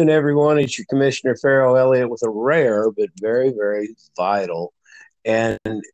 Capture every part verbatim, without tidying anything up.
again, everyone. It's your Commissioner Farrell Elliott with a rare but very, very vital and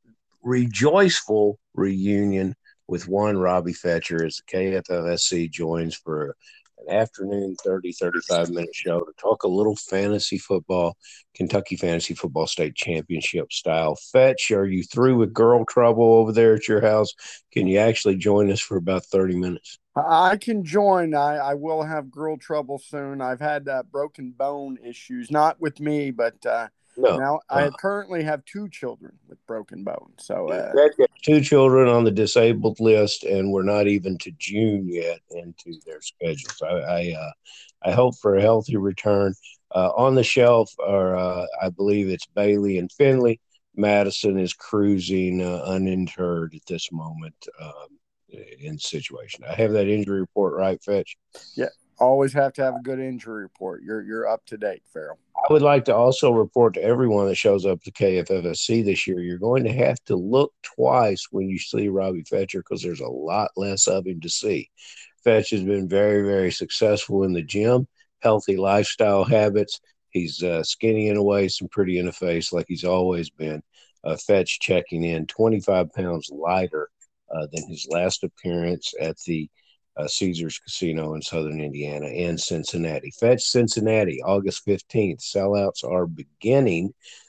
rejoiceful reunion with one Robbie Fetcher as the K F F S C joins for an afternoon thirty, thirty-five minute show to talk a little fantasy football, Kentucky Fantasy Football State Championship style. Fetch, are you through with girl trouble over there at your house? Can you actually join us for about thirty minutes? I can join. I, I will have girl trouble soon. I've had uh, broken bone issues, not with me, but uh, No. now Uh, I currently have two children with broken bones. So uh, Fetch has two children on the disabled list, and we're not even to June yet into their schedules. I I, uh, I hope for a healthy return. Uh, on the shelf are, uh, I believe it's Bailey and Finley. Madison is cruising uh, uninterred at this moment um, in the situation. I have that injury report right, Fetch? yeah, always have to have a good injury report. You're you're up to date, Farrell. I would like to also report to everyone that shows up to K F F S C this year, you're going to have to look twice when you see Robbie Fetcher because there's a lot less of him to see. Fetch has been very, very successful in the gym, healthy lifestyle habits. He's uh, skinny away, some pretty in the face like he's always been. Uh, Fetch checking in twenty-five pounds lighter uh, than his last appearance at the uh, Caesars Casino in Southern Indiana and Cincinnati. Fetch Cincinnati, August fifteenth. Sellouts are beginning.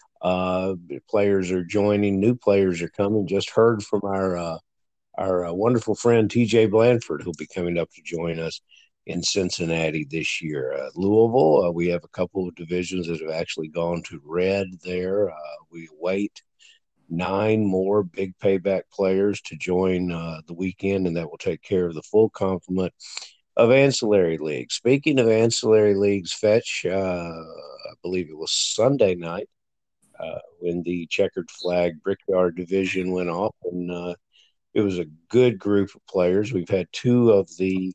Uh, players are joining. New players are coming. Just heard from our uh, our uh, wonderful friend T J Blanford, who'll be coming up to join us in Cincinnati this year. Uh, Louisville, uh, we have a couple of divisions that have actually gone to red there. Uh, we await nine more big payback players to join uh, the weekend, and that will take care of the full complement of ancillary leagues. Speaking of ancillary leagues, Fetch, uh, I believe it was Sunday night uh, when the checkered flag Brickyard division went off, and uh, it was a good group of players. We've had two of the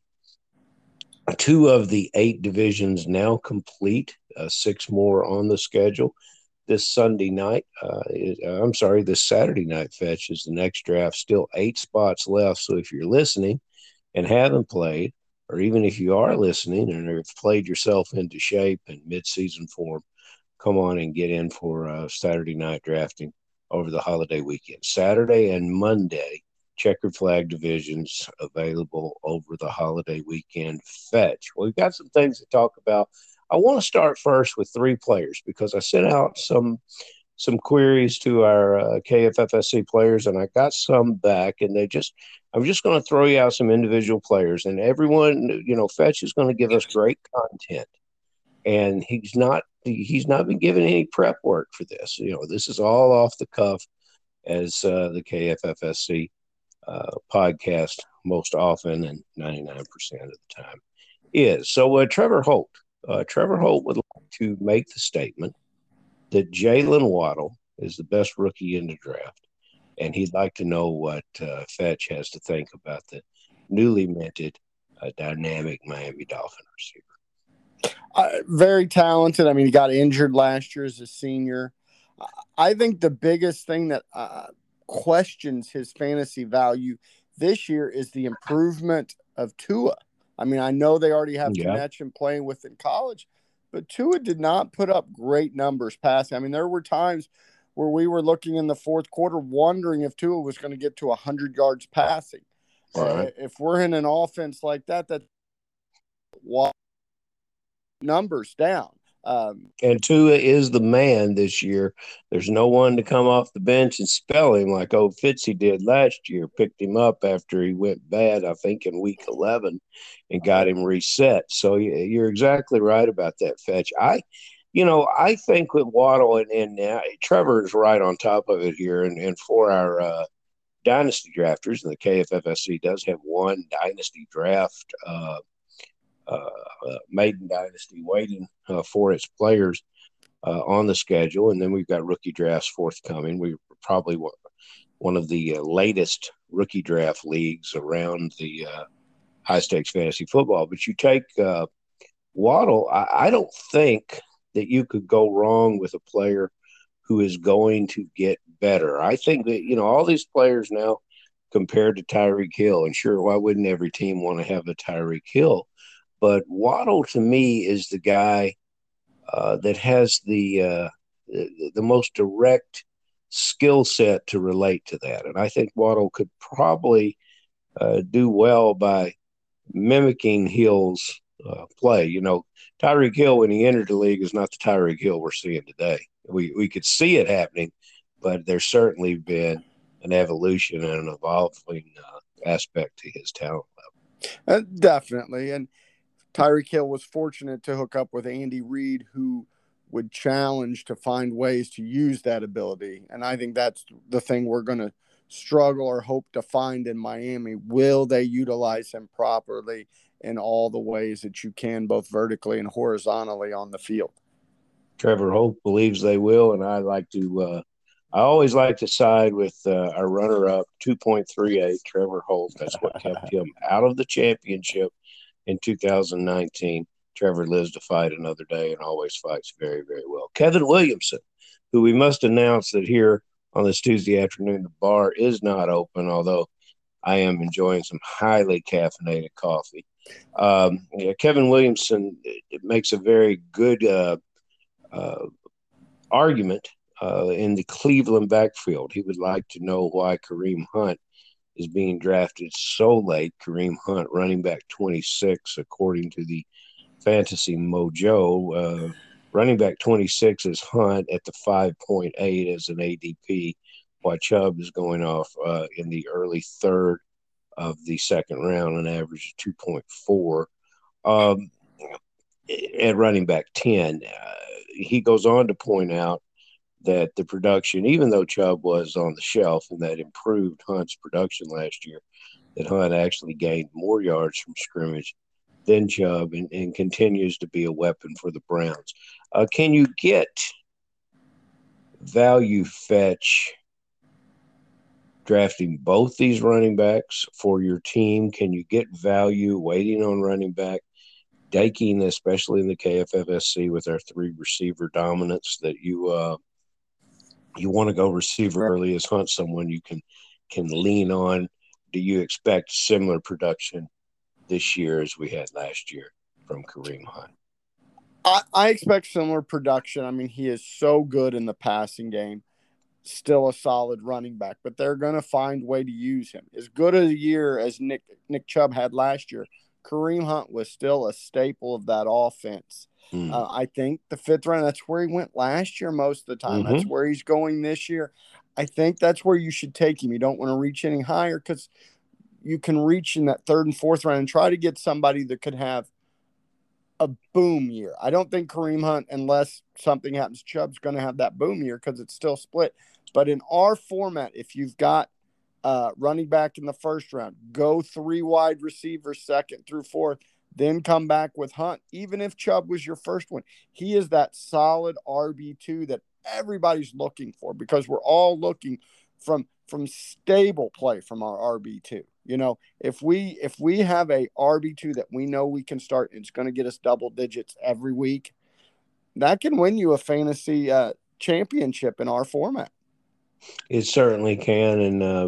two of the eight divisions now complete, uh, six more on the schedule. This Sunday night, uh, is, uh, I'm sorry, this Saturday night, Fetch, is the next draft. Still eight spots left. So if you're listening and haven't played, or even if you are listening and have played yourself into shape and midseason form, come on and get in for uh, Saturday night drafting over the holiday weekend. Saturday and Monday, checkered flag divisions available over the holiday weekend. Fetch. Well, we've got some things to talk about. I want to start first with three players because I sent out some some queries to our uh, K F F S C players, and I got some back, and they just I'm just going to throw you out some individual players, and everyone, you know, Fetch is going to give us great content, and he's not he's not been given any prep work for this. You know, this is all off the cuff, as uh, the K F F S C uh, podcast most often and ninety-nine percent of the time is. So uh, Trevor Holt. Uh, Trevor Holt would like to make the statement that Jalen Waddle is the best rookie in the draft, and he'd like to know what uh, Fetch has to think about the newly minted uh, dynamic Miami Dolphin receiver. Uh, very talented. I mean, he got injured last year as a senior. I think the biggest thing that uh, questions his fantasy value this year is the improvement of Tua. I mean, I know they already have Yeah. connection playing with in college, but Tua did not put up great numbers passing. I mean, there were times where we were looking in the fourth quarter wondering if Tua was going to get to one hundred yards passing. Right. Uh, if we're in an offense like that, that numbers down. Um, and Tua is the man this year. There's no one to come off the bench and spell him like old Fitzy did last year. Picked him up after he went bad, I think, in week eleven and got him reset. So you're exactly right about that, Fetch. I, you know, I think with Waddle and, and uh, Trevor is right on top of it here. And, and for our uh, dynasty drafters, and the K F F S C does have one dynasty draft uh, uh, uh, maiden dynasty waiting uh, for its players uh, on the schedule. And then we've got rookie drafts forthcoming. We're probably one of the uh, latest rookie draft leagues around the uh, high stakes fantasy football. But you take uh, Waddle, I, I don't think that you could go wrong with a player who is going to get better. I think that, you know, all these players now compared to Tyreek Hill, and sure, why wouldn't every team want to have a Tyreek Hill? But Waddle, to me, is the guy uh, that has the, uh, the the most direct skill set to relate to that. And I think Waddle could probably uh, do well by mimicking Hill's uh, play. You know, Tyreek Hill, when he entered the league, is not the Tyreek Hill we're seeing today. We we could see it happening, but there's certainly been an evolution and an evolving uh, aspect to his talent level. Uh, definitely. And Tyreek Hill was fortunate to hook up with Andy Reid, who would challenge to find ways to use that ability. And I think that's the thing we're going to struggle or hope to find in Miami. Will they utilize him properly in all the ways that you can, both vertically and horizontally on the field? Trevor Holt believes they will, and I like to. Uh, I always like to side with uh, our runner-up, two point three eight, Trevor Holt. That's what kept him out of the championship in two thousand nineteen. Trevor lives to fight another day and always fights very, very well. Kevin Williamson, who we must announce that here on this Tuesday afternoon, the bar is not open, although I am enjoying some highly caffeinated coffee. Um, yeah, Kevin Williamson it makes a very good uh, uh, argument uh, in the Cleveland backfield. He would like to know why Kareem Hunt is being drafted so late. Kareem Hunt, running back twenty-six, according to the Fantasy Mojo. Uh, running back twenty-six is Hunt at the five point eight as an A D P, while Chubb is going off uh, in the early third of the second round, an average of two point four. Um, at running back ten, uh, he goes on to point out that the production, even though Chubb was on the shelf and that improved Hunt's production last year, that Hunt actually gained more yards from scrimmage than Chubb and, and continues to be a weapon for the Browns. Uh, can you get value fetch drafting both these running backs for your team? Can you get value waiting on running back, daking, especially in the K F F S C with our three receiver dominance, that you uh, you want to go receiver early as Hunt, someone you can can lean on? Do you expect similar production this year as we had last year from Kareem Hunt? I, I expect similar production. I mean, he is so good in the passing game, still a solid running back, but they're going to find a way to use him. As good a year as Nick Nick Chubb had last year, Kareem Hunt was still a staple of that offense. Mm. Uh, I think the fifth round, that's where he went last year most of the time. Mm-hmm. That's where he's going this year. I think that's where you should take him. You don't want to reach any higher because you can reach in that third and fourth round and try to get somebody that could have a boom year. I don't think Kareem Hunt, unless something happens, Chubb's going to have that boom year because it's still split. But in our format, if you've got uh, running back in the first round, go three wide receivers, second through fourth, then come back with Hunt. Even if Chubb was your first one, he is that solid R B two that everybody's looking for because we're all looking from from stable play from our R B two. You know, if we if we have a R B two that we know we can start, it's going to get us double digits every week, that can win you a fantasy uh, championship in our format. It certainly can, and uh,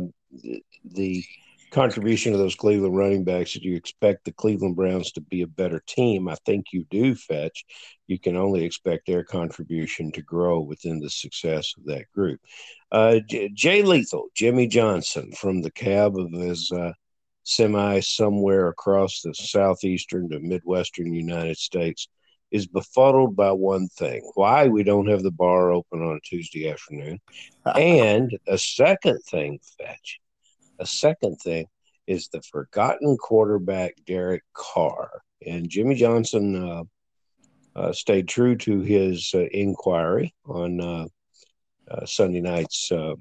the contribution of those Cleveland running backs, that you expect the Cleveland Browns to be a better team, I think you do, Fetch. You can only expect their contribution to grow within the success of that group. Uh, J- Jay Lethal, Jimmy Johnson, from the cab of his uh, semi somewhere across the southeastern to midwestern United States, is befuddled by one thing: why we don't have the bar open on a Tuesday afternoon. And a second thing, Fetch, a second thing is the forgotten quarterback, Derek Carr. And Jimmy Johnson uh, uh, stayed true to his uh, inquiry on uh, uh, Sunday night's uh,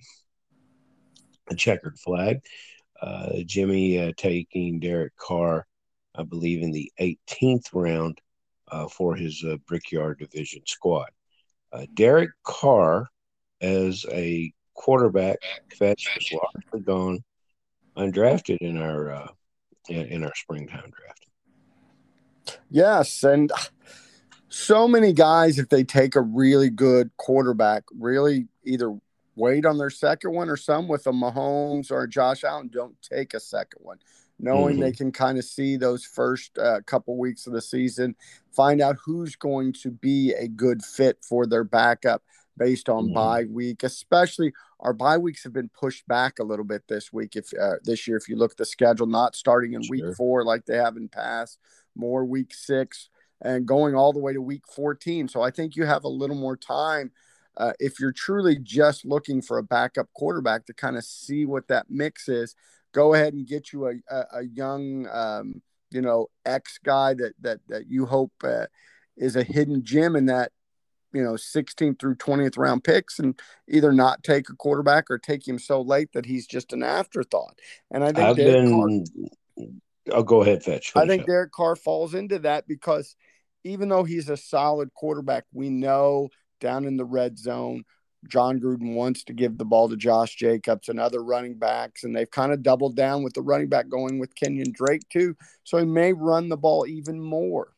checkered flag. Uh, Jimmy uh, taking Derek Carr, I believe, in the eighteenth round uh, for his uh, Brickyard Division squad. Uh, Derek Carr, as a quarterback, Fetch, was largely gone undrafted in our uh, in, in our springtime draft. Yes, and so many guys, if they take a really good quarterback, really either wait on their second one, or some with a Mahomes or a Josh Allen don't take a second one. knowing Mm-hmm. they can kind of see those first uh, couple weeks of the season, find out who's going to be a good fit for their backup based on Mm-hmm. bye week. Especially our bye weeks have been pushed back a little bit this week. If uh, this year, if you look at the schedule, not starting in week Sure. four like they have in past, more week six and going all the way to week fourteen. So I think you have a little more time uh, if you're truly just looking for a backup quarterback to kind of see what that mix is. Go ahead and get you a, a, a young, um, you know, X guy that that that you hope uh, is a hidden gem in that, you know, sixteenth through twentieth round picks, and either not take a quarterback or take him so late that he's just an afterthought. And I think I've Derek Carr, been. I'll go ahead, Fetch. I Finish think up. Derek Carr falls into that because even though he's a solid quarterback, we know down in the red zone, John Gruden wants to give the ball to Josh Jacobs and other running backs, and they've kind of doubled down with the running back going with Kenyon Drake too. So he may run the ball even more.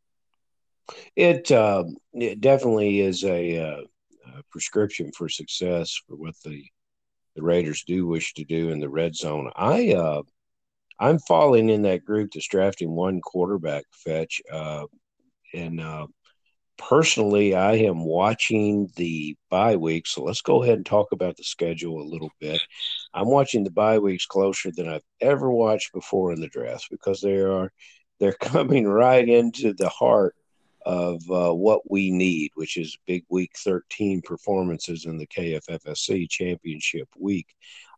It, uh, it definitely is a, uh, a prescription for success for what the, the Raiders do wish to do in the red zone. I uh, I'm falling in that group that's drafting one quarterback, Fetch, uh, and uh, personally, I am watching the bye weeks. So let's go ahead and talk about the schedule a little bit. I'm watching the bye weeks closer than I've ever watched before in the draft because they are they're coming right into the heart of uh, what we need, which is big week thirteen performances in the K F F S C championship week.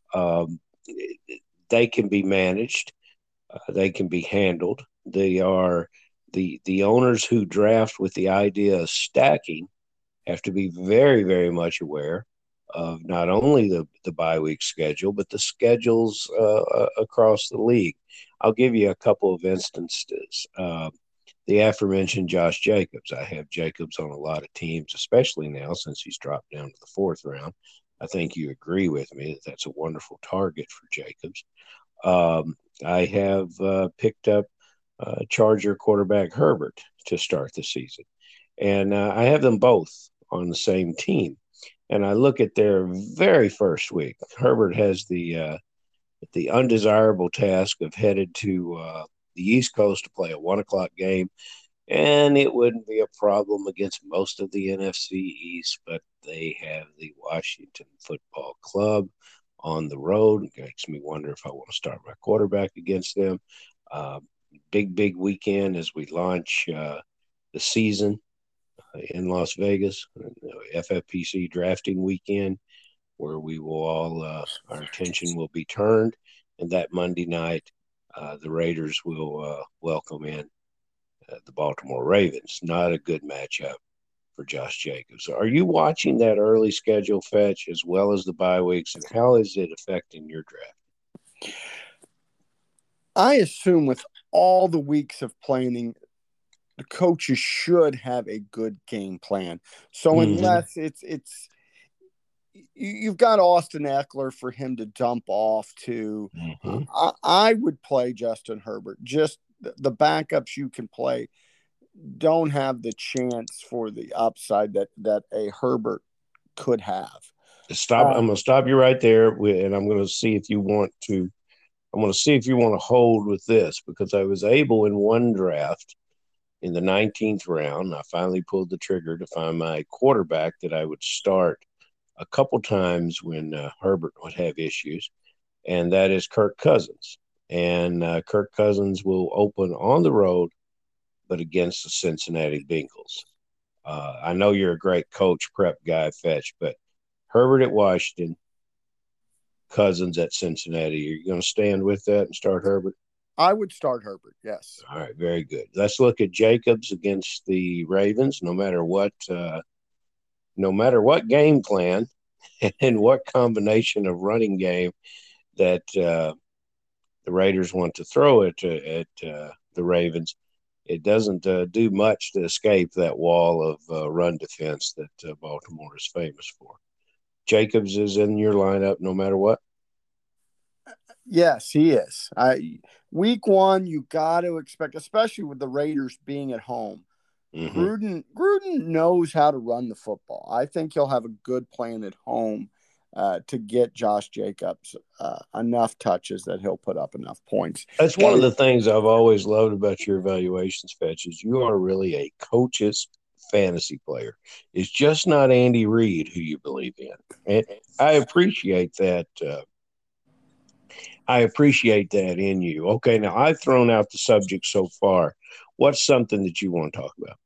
Um, they can be managed. Uh, they can be handled. They are the the owners who draft with the idea of stacking have to be very, very much aware of not only the, the bye week schedule, but the schedules uh, uh, across the league. I'll give you a couple of instances. Uh, the aforementioned Josh Jacobs. I have Jacobs on a lot of teams, especially now since he's dropped down to the fourth round. I think you agree with me that that's a wonderful target for Jacobs. Um, I have uh, picked up uh, Charger quarterback Herbert to start the season. And uh, I have them both on the same team. And I look at their very first week. Herbert has the uh, the undesirable task of headed to uh, the East Coast to play a one o'clock game, and it wouldn't be a problem against most of the N F C East. But they have the Washington Football Club on the road. It makes me wonder if I want to start my quarterback against them. Uh, big big weekend as we launch uh, the season in Las Vegas, F F P C drafting weekend, where we will all, uh, our attention will be turned. And that Monday night, uh, the Raiders will uh, welcome in uh, the Baltimore Ravens. Not a good matchup for Josh Jacobs. Are you watching that early schedule, Fetch, as well as the bye weeks, and how is it affecting your draft? I assume with all the weeks of planning, the coaches should have a good game plan. So Mm-hmm. unless it's it's you've got Austin Eckler for him to dump off to, Mm-hmm. I, I would play Justin Herbert. Just the, the backups you can play don't have the chance for the upside that that a Herbert could have. Stop. Uh, I'm gonna stop you right there, and I'm gonna see if you want to. I'm gonna see if you want to hold with this because I was able in one draft in the nineteenth round. I finally pulled the trigger to find my quarterback that I would start a couple times when uh, Herbert would have issues, and that is Kirk Cousins. And uh, Kirk Cousins will open on the road, but against the Cincinnati Bengals. Uh, I know you're a great coach, prep guy, Fetch, but Herbert at Washington, Cousins at Cincinnati. Are you going to stand with that and start Herbert? I would start Herbert, yes. All right, very good. Let's look at Jacobs against the Ravens. No matter what, uh, no matter what game plan and what combination of running game that uh, the Raiders want to throw at at uh, the Ravens, it doesn't uh, do much to escape that wall of uh, run defense that uh, Baltimore is famous for. Jacobs is in your lineup no matter what. Yes, he is. I week one, you got to expect, especially with the Raiders being at home. Mm-hmm. Gruden Gruden knows how to run the football. I think he'll have a good plan at home. uh, to get Josh Jacobs uh, enough touches that he'll put up enough points. That's one of the things I've always loved about your evaluations, Fetch, is you are really a coach's fantasy player. It's just not Andy Reid who you believe in. And I appreciate that. Uh, I appreciate that in you. Okay, now I've thrown out the subject so far. What's something that you want to talk about?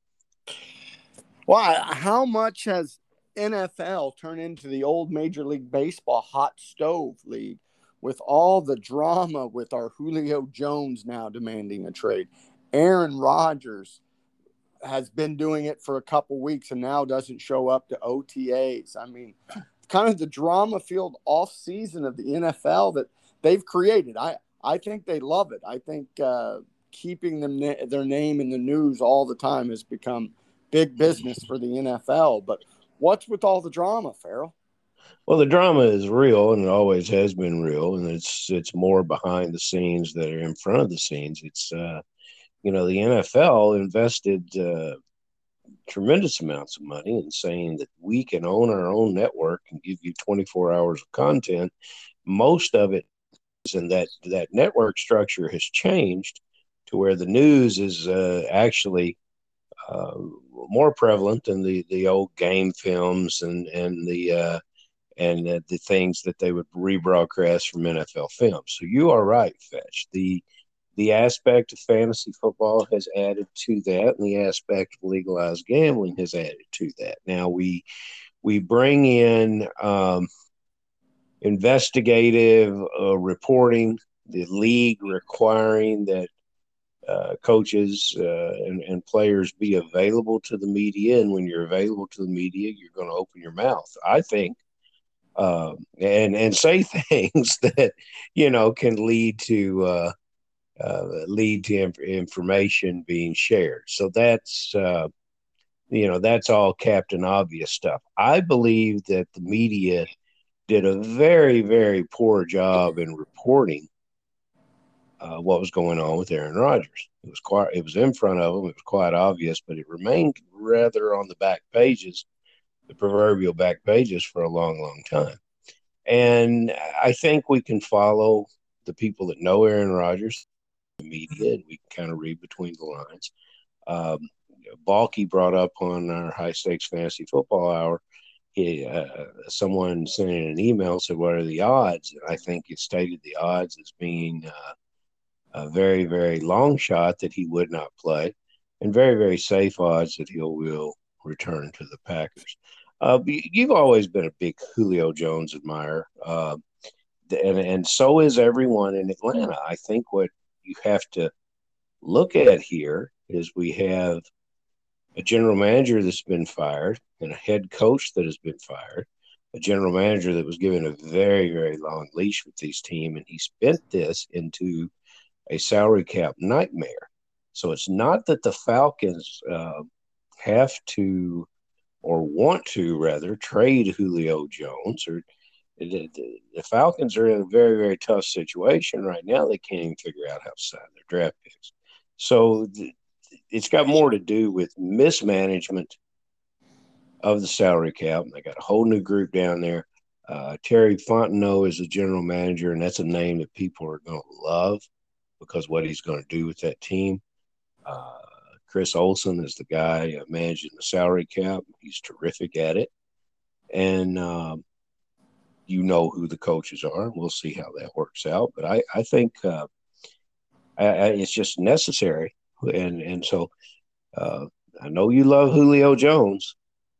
Well, how much has N F L turned into the old Major League Baseball hot stove league with all the drama with our Julio Jones now demanding a trade? Aaron Rodgers has been doing it for a couple weeks and now doesn't show up to O T As. I mean, kind of the drama-filled off-season of the N F L that they've created. I, I think they love it. I think uh, keeping them their name in the news all the time has become big business for the N F L. But what's with all the drama, Farrell? Well, the drama is real, and it always has been real, and it's it's more behind the scenes that are in front of the scenes. It's uh, you know, the N F L invested uh, tremendous amounts of money in saying that we can own our own network and give you twenty-four hours of content. Most of it is, and that that network structure has changed to where the news is uh, actually uh, more prevalent than the, the old game films and and the uh, and uh, the things that they would rebroadcast from N F L films. So you are right, Fetch. The the aspect of fantasy football has added to that, and the aspect of legalized gambling has added to that. Now we we bring in um, investigative uh, reporting, the league requiring that uh, coaches uh, and, and players be available to the media, and when you're available to the media, you're going to open your mouth. I think. Um, and and say things that you know can lead to uh, uh, lead to inf- information being shared. So that's uh, you know that's all Captain Obvious stuff. I believe that the media did a very very poor job in reporting uh, what was going on with Aaron Rodgers. It was quite it was in front of them. It was quite obvious, but it remained rather on the back pages, the proverbial back pages, for a long long time. And I think we can follow the people that know Aaron Rodgers, the media, and we can kind of read between the lines. Um, Balky brought up on our high stakes fantasy football hour. He, uh, someone sent in an email, said, "What are the odds?" And I think it stated the odds as being uh, a very, very long shot that he would not play, and very, very safe odds that he will return to the Packers. Uh, you've always been a big Julio Jones admirer, uh, and, and so is everyone in Atlanta. I think what you have to look at here is we have a general manager that's been fired and a head coach that has been fired, a general manager that was given a very, very long leash with this team, and he spent this into a salary cap nightmare. So it's not that the Falcons uh, have to or want to rather trade Julio Jones, or the, the, the Falcons are in a very, very tough situation right now. They can't even figure out how to sign their draft picks. So the, it's got more to do with mismanagement of the salary cap. They got a whole new group down there. Uh, Terry Fontenot is the general manager, and that's a name that people are going to love because what he's going to do with that team. Uh, Chris Olsen is the guy uh, managing the salary cap. He's terrific at it. And um, you know who the coaches are, and we'll see how that works out. But I, I think uh, I, I, it's just necessary. And, and so uh, I know you love Julio Jones.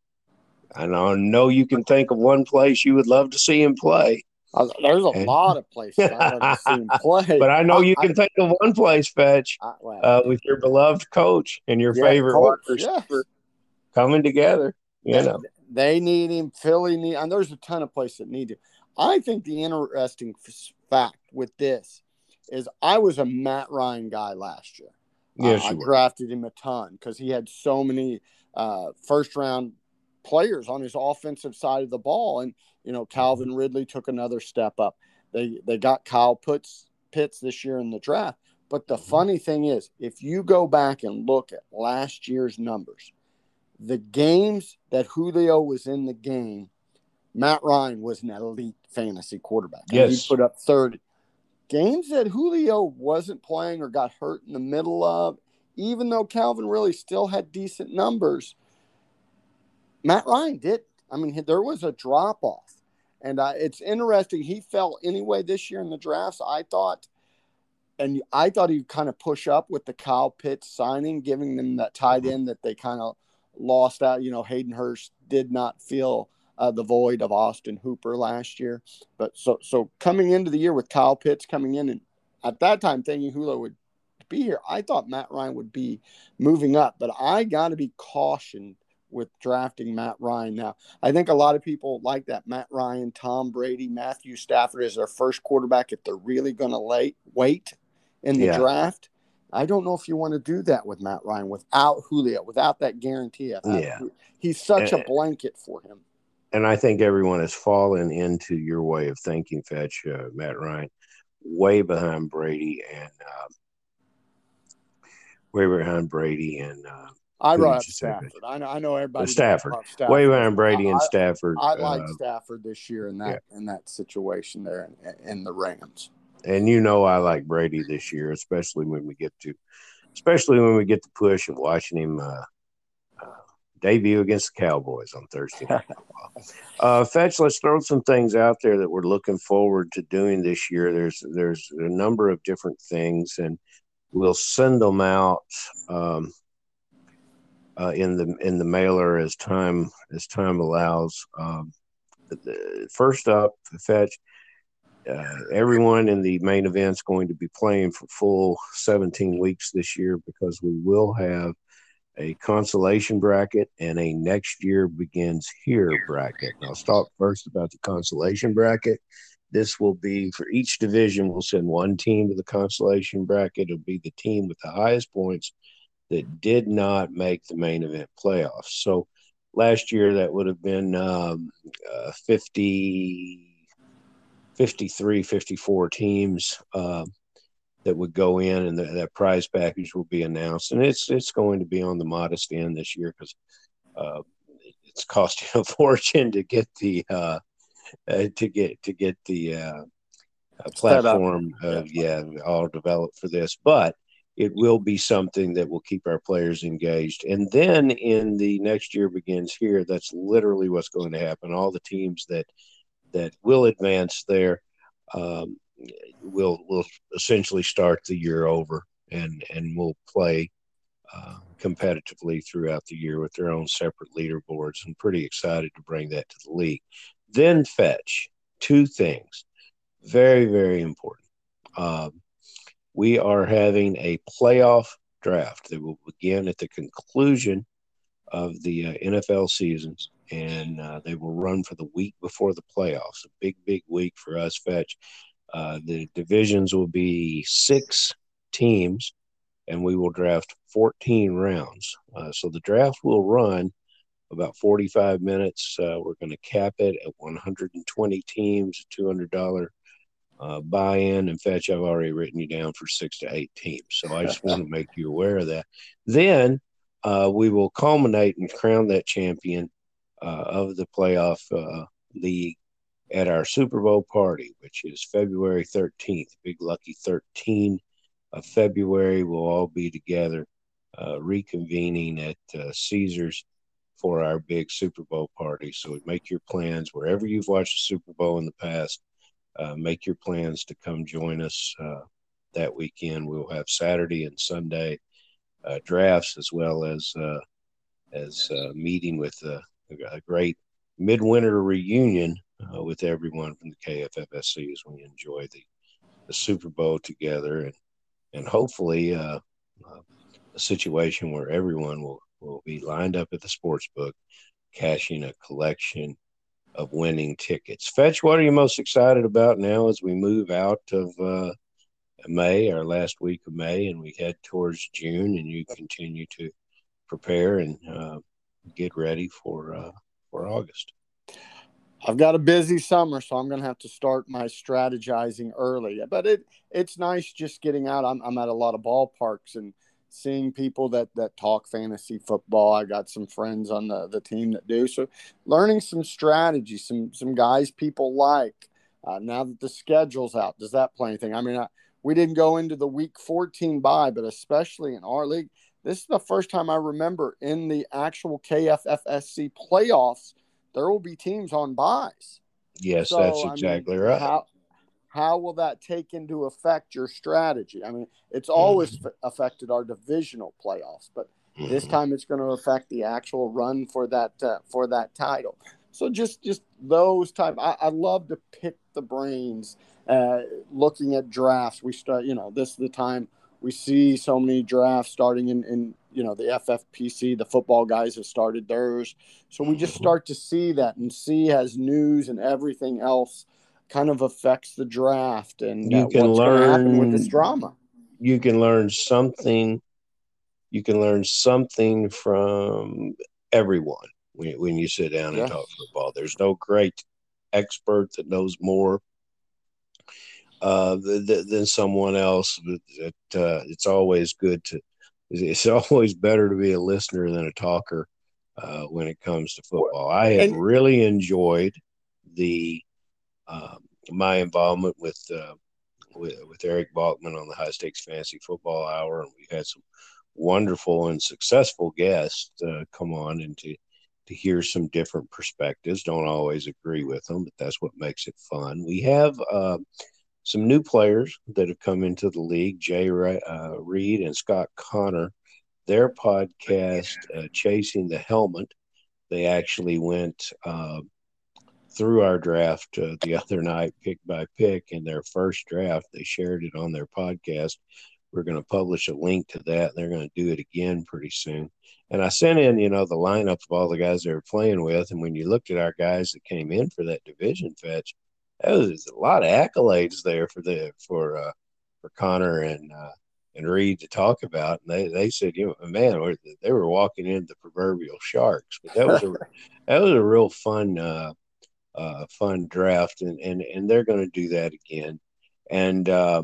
And I know you can think of one place you would love to see him play. Uh, there's a and, lot of places I'd love to see him play. But I know I, you can I, think of one place, Fetch, I, well, uh, with your beloved coach and your yeah, favorite coach, wide receiver yes. coming together. You they, know, they need him. Philly need, and there's a ton of places that need him. I think the interesting fact with this is I was a Matt Ryan guy last year. Yes, uh, I were. drafted him a ton because he had so many uh, first round players on his offensive side of the ball, and you know Calvin Ridley took another step up. They they got Kyle Pitts Pitts this year in the draft. But the mm-hmm. funny thing is, if you go back and look at last year's numbers, the games that Julio was in the game Matt Ryan was an elite fantasy quarterback. I mean, he Yes. put up thirty. Games that Julio wasn't playing or got hurt in the middle of, even though Calvin really still had decent numbers, Matt Ryan did. I mean, there was a drop off. And uh, it's interesting. He fell anyway this year in the drafts, I thought. And I thought he'd kind of push up with the Kyle Pitts signing, giving them that tight end that they kind of lost out. You know, Hayden Hurst did not feel uh, the void of Austin Hooper last year. But so so coming into the year with Kyle Pitts coming in, and at that time thinking Julio would be here, I thought Matt Ryan would be moving up. But I got to be cautioned with drafting Matt Ryan now. I think a lot of people like that Matt Ryan, Tom Brady, Matthew Stafford as their first quarterback if they're really going to wait in the Yeah. draft. I don't know if you want to do that with Matt Ryan without Julio, without that guarantee. Of Yeah. He's such and, a blanket for him. And I think everyone has fallen into your way of thinking, Fetch, uh, Matt Ryan, way behind Brady and uh, way behind Brady and uh, I brought up Stafford. I know, I know everybody. Stafford. Stafford. Way behind Brady I, and Stafford. I, I like uh, Stafford this year in that yeah. in that situation there in, in the Rams. And you know I like Brady this year, especially when we get to, especially when we get to push and watching him uh, uh, debut against the Cowboys on Thursday night. uh, Fetch, let's throw some things out there that we're looking forward to doing this year. There's there's a number of different things, and we'll send them out. Um, Uh, in the in the mailer as time as time allows. Um, the, first up, Fetch, uh, everyone in the main event is going to be playing for full seventeen weeks this year because we will have a consolation bracket and a next year begins here bracket. And I'll talk first about the consolation bracket. This will be for each division. We'll send one team to the consolation bracket. It'll be the team with the highest points that did not make the main event playoffs. So last year that would have been um, uh, fifty, fifty-three, fifty-four teams uh, that would go in, and the, that prize package will be announced. And it's it's going to be on the modest end this year because uh, it's costing a fortune to get the uh, uh, to get to get the uh, platform, uh, yeah, all developed for this, but it will be something that will keep our players engaged. And then in the next year begins here, that's literally what's going to happen. All the teams that that will advance there um, will will essentially start the year over and, and will play uh, competitively throughout the year with their own separate leaderboards. I'm pretty excited to bring that to the league. Then Fetch, two things, very, very important. Um, We are having a playoff draft that will begin at the conclusion of the uh, N F L seasons, and uh, they will run for the week before the playoffs. A big, big week for us, Fetch. Uh, the divisions will be six teams, and we will draft fourteen rounds. Uh, so the draft will run about forty-five minutes. Uh, we're going to cap it at one hundred twenty teams, two hundred dollars Uh, buy-in. In fact, I've already written you down for six to eight teams. So I just want to make you aware of that. Then uh, we will culminate and crown that champion uh, of the playoff uh, league at our Super Bowl party, which is February thirteenth. Big lucky thirteen of February. We'll all be together uh, reconvening at uh, Caesars for our big Super Bowl party. So make your plans wherever you've watched the Super Bowl in the past. Uh, make your plans to come join us uh, that weekend. We'll have Saturday and Sunday uh, drafts as well as uh, as uh, meeting with uh, a great midwinter reunion uh, with everyone from the K F F S C as we enjoy the, the Super Bowl together and and hopefully uh, uh, a situation where everyone will, will be lined up at the sports book cashing a collection of winning tickets. Fetch, what are you most excited about now as we move out of uh, May, our last week of May, and we head towards June, and you continue to prepare and uh, get ready for uh, for August? I've got a busy summer, so I'm going to have to start my strategizing early. But it it's nice just getting out. I'm I'm at a lot of ballparks and seeing people that that talk fantasy football. I got some friends on the, the team that do. So learning some strategy, some some guys people like. Uh, now that the schedule's out, does that play anything? I mean, I, we didn't go into the week fourteen bye, but especially in our league, this is the first time I remember in the actual K F F S C playoffs, there will be teams on byes. Yes, that's So, I mean, exactly right. how how will that take into effect your strategy? I mean, it's always Mm-hmm. f- affected our divisional playoffs, but this Mm-hmm. time it's going to affect the actual run for that uh, for that title. So just just those type. I, I love to pick the brains. Uh, looking at drafts, we start. You know, this is the time we see so many drafts starting in in you know the F F P C. The football guys have started theirs, so we just Mm-hmm. start to see that and see as news and everything else kind of affects the draft and uh, You can what's going to happen with this learn. drama. You can learn something. You can learn something from everyone when when you sit down and Yeah. talk football. There's no great expert that knows more uh, th- than someone else. It, uh, it's always good to. It's always better to be a listener than a talker uh, when it comes to football. I have And really enjoyed the um, my involvement with, uh, with with Eric Balkman on the High Stakes Fantasy Football Hour, and we had some wonderful and successful guests uh, come on and to to hear some different perspectives. Don't always agree with them, but that's what makes it fun. We have uh, some new players that have come into the league, Jay uh, Reed and Scott Connor. Their podcast, uh, Chasing the Helmet, they actually went uh, through our draft uh, the other night, pick by pick, in their first draft. They shared it on their podcast. We're going to publish a link to that. They're going to do it again pretty soon. And I sent in, you know, the lineup of all the guys they were playing with. And when you looked at our guys that came in for that division fetch, that was a lot of accolades there for the for uh, for Connor and uh, and Reed to talk about. And they, they said, you know, man, they were walking into the proverbial sharks. But that was a that was a real fun uh, uh, fun draft, and and and they're going to do that again. And uh,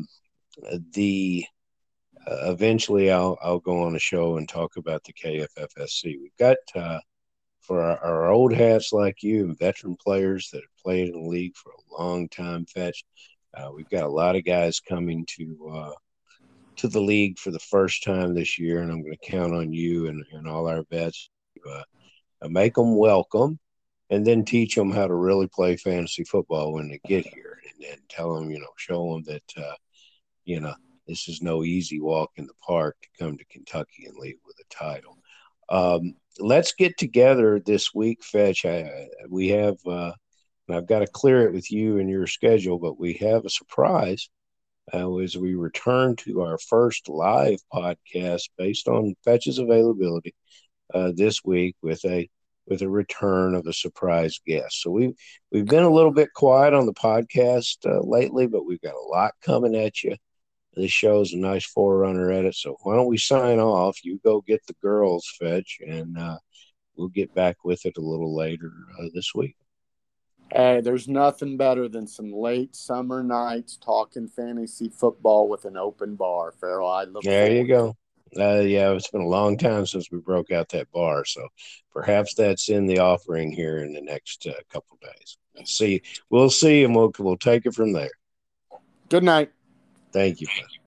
the uh, eventually, I'll I'll go on a show and talk about the K F F S C. We've got uh, for our, our old hats like you and veteran players that have played in the league for a long time. Fetch, uh, we've got a lot of guys coming to uh, to the league for the first time this year, and I'm going to count on you and, and all our vets to uh, make them welcome and then teach them how to really play fantasy football when they get here, and then tell them, you know, show them that, uh, you know, this is no easy walk in the park to come to Kentucky and leave with a title. Um, let's get together this week, Fetch. I, we have, uh, and I've got to clear it with you and your schedule, but we have a surprise uh, as we return to our first live podcast based on Fetch's availability uh, this week with a with a return of a surprise guest. So we've we've been a little bit quiet on the podcast uh, lately, but we've got a lot coming at you. This show's a nice forerunner at it. So why don't we sign off? You go get the girls, Fetch, and uh, we'll get back with it a little later uh, this week. hey, there's nothing better than some late summer nights talking fantasy football with an open bar, Farrell. I look There you forward to go. it. Uh, yeah, it's been a long time since we broke out that bar, so perhaps that's in the offering here in the next uh, couple of days. See, we'll see, and we'll we'll take it from there. Good night. Thank you, friend.